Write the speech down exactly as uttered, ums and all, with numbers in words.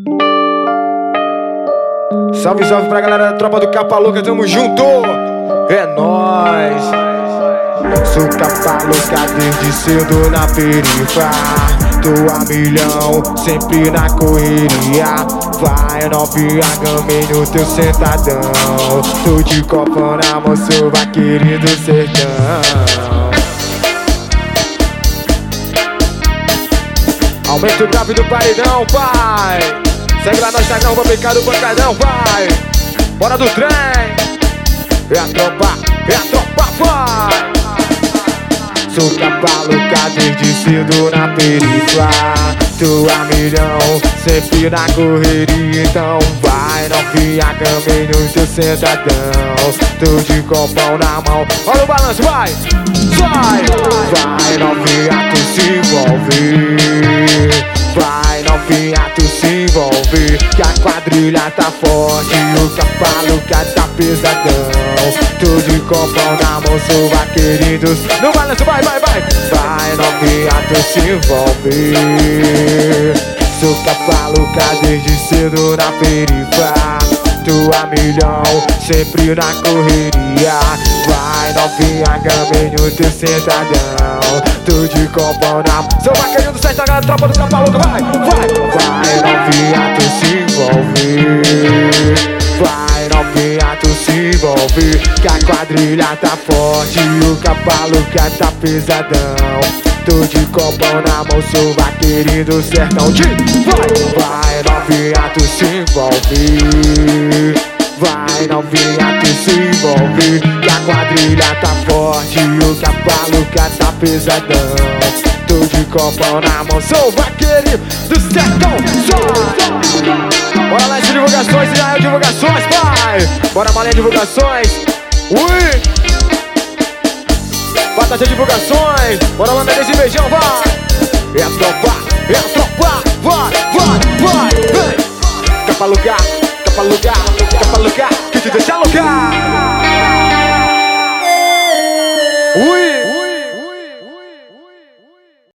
Salve, salve pra galera da tropa do Capa Louca, tamo junto! É nóis! Sou capa louca desde cedo na perifa. Tô a milhão, sempre na correria. Vai novinha, gamei no teu sentadão. Tô de copão na mão, sou vaqueiro do sertão. Aumenta o grave do paredão, pai. Segue lá no Instagram, vou brincar do pancadão, vai. Bora do trem. É a tropa, é a tropa, vai. Sou capa louca desde cedo na perifa. Tô a milhão, sempre na correria. Então vai, novinha, gamei no teu sentadão. Tô de copão na mão, olha o balanço, vai. Vai, vai, novinha, tu se envolve. Vai, novinha, tu se envolve. Que a quadrilha tá forte, o capa louca tá pesadão. Tô de copão na mão, sou vaqueirinho. No balanço, vai, vai, vai. Vai, novinha, tu se envolve. Sou capa louca desde cedo na perifa. Tô a milhão, sempre na correria. Vai, novinha, gamei no teu sentadão. Tô de copão na mão, sou vaqueirinho do sertão, galera, tropa do Capa Louca, vai, vai. Vai, novinha, tu se envolve. Vai, novinha, tu se envolve. Que a quadrilha tá forte, o Capa Louca tá pesadão. Tô de copão na mão, sou vaqueirinho do sertão. Vai, vai, novinha, tu se envolve. Vai, novinha, tu se envolve. Que a quadrilha tá forte, o Capa Louca tá pesadão. Tô de copão na mão, sou vaqueirinho do sertão. Só. Bora lá, divulgações, Israel Divulgações, vai. Bora, Malinha Divulgações. Ui. Batata Divulgações, bora lá, Mendes e Beijão, vai! É a tropa, é a tropa, vai, vai, vai, vem! Capa Louca, Capa Louca, Capa Louca, que te deixa louca! Ui!